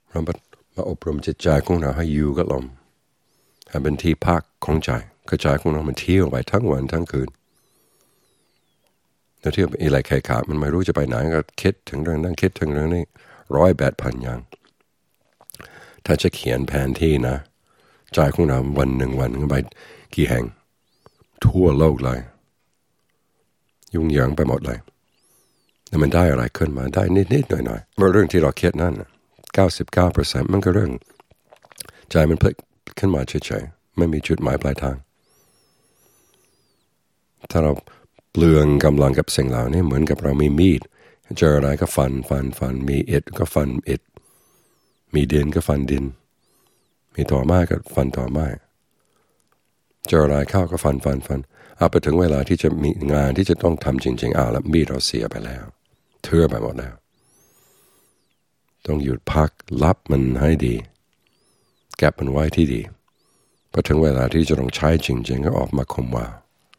เรามาอบรมจิตใจของเราให้อยู่กับลมให้เป็นที่พักของใจกระจายของเรามันเที่ยวไปทั้งวันทั้งคืนแล้วเที่ยวไปอะไรใครขามันไม่รู้จะไปไหนก็คิดถึงเรื่องนั้นคิดถึงเรื่องนี้100-8,000อย่างถ้าจะเขียนแผนที่นะใจของเราวันหนึ่งไปกี่แห่งทั่วโลกเลยยุ่งเหยิงไปหมดเลยแล้วมันได้อะไรขึ้นมาได้นิดๆหน่อยๆเมื่อเรื่องที่เราคิดนั่น 99% มันก็เรื่องใจมันพลิกขึ้นมาเฉยๆไม่มีจุดหมายปลายทางถ้าเราเปลืองกำลังกับสิ่งเหล่านี้เหมือนกับเรามีมีดเจออะไรก็ฟันมีอิฐก็ฟันอิฐมีดินก็ฟันดินมีต่อไม้ก็ฟันต่อไม้เจออะไรเข้าก็ฟันเอาไปถึงเวลาที่จะมีงานที่จะต้องทำจริงๆแล้วมีดเราเสียไปแล้วเทื่อไปหมดแล้วต้องหยุดพักรับมันให้ดีเก็บมันไว้ที่ดีพอถึงเวลาที่จะต้องใช้จริงๆก็ออกมาคมว่า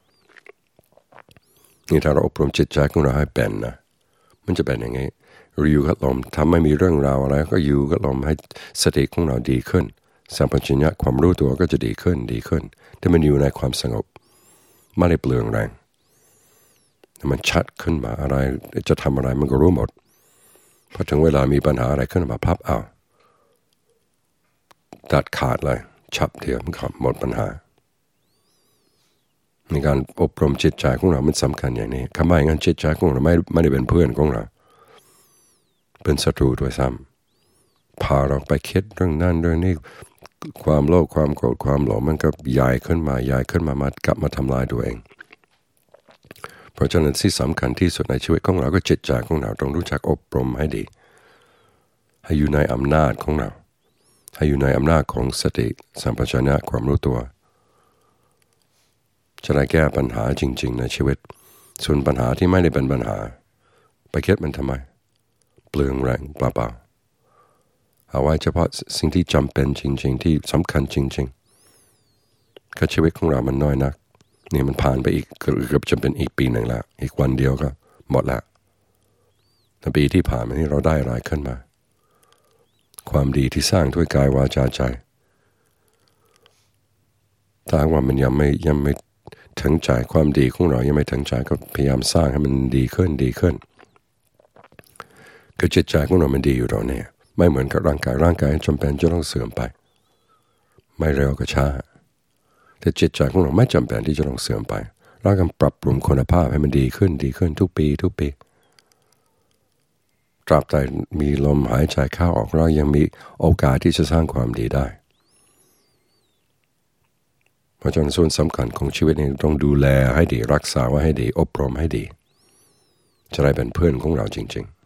นี่ถ้าเราอบรมจิตใจของเราให้เป็นนะมันจะเป็นอย่างนี้อยู่กับลมทำไม่มีเรื่องราวอะไรก็อยู่กับลมให้สติของเราดีขึ้นสัมปชัญญะความรู้ตัวก็จะดีขึ้นถ้ามันอยู่ในความสงบไม่ได้เปลืองแรงมันชัดขึ้นมาอะไรจะทำอะไรมันก็รู้หมดพอถึงเวลามีปัญหาอะไรขึ้นมาพับเอาตัดขาดเลยฉับเดียวมันหมดปัญหาในการอบรมจิตใจของเรามันสำคัญอย่างนี้ถ้าไม่งั้นจิตใจของเราไม่ได้เป็นเพื่อนของเราเป็นศัตรูด้วยซ้ำพาเราไปคิดเรื่องนั้นเรื่องนี้ความโลภความโกรธความหลงมันก็ใหญ่ขึ้นมากลับมาทำลายตัวเองเพราะฉะนั้นที่สำคัญที่สุดในชีวิตของเราก็จิตใจของเราต้องรู้จักอบรมให้ดีให้อยู่ในอำนาจของเราให้อยู่ในอำนาจของสติสัมปชัญญะความรู้ตัวจะได้แก้ปัญหาจริงๆในชีวิตส่วนปัญหาที่ไม่ได้เป็นปัญหาไปคิดมันทำไมเปลืองแรงเปล่าๆเอาไว้เฉพาะสิ่งที่จำเป็นจริงๆที่สำคัญจริงๆก็ชีวิตของเรามันน้อยนักนี่มันผ่านไปอีกเกือบจะเป็นอีกปีหนึ่งแล้วอีกวันเดียวก็หมดแล้วปีที่ผ่านมานี่เราได้อะไรขึ้นมาความดีที่สร้างด้วยกายวาจาใจถ้าว่ามันยังไม่ถึงใจความดีของเรายังไม่ถึงใจก็พยายามสร้างให้มันดีขึ้นก็จิตใจของเรามันดีอยู่ตรงนี้ไม่เหมือนกับร่างกายจำเป็นจะต้องเสื่อมไปไม่เร็วก็ช้าแต่จิตใจของเราไม่จำเป็นที่จะต้องเสื่อมไปเรากำลังปรับปรุงคุณภาพให้มันดีขึ้นทุกปีตราบใดมีลมหายใจเข้าออกเรายังมีโอกาสที่จะสร้างความดีได้เพราะฉะนั้นส่วนสำคัญของชีวิตนี้ต้องดูแลให้ดีรักษาไว้ให้ดีอบรมให้ดีจะได้เป็นเพื่อนของเราจริงๆ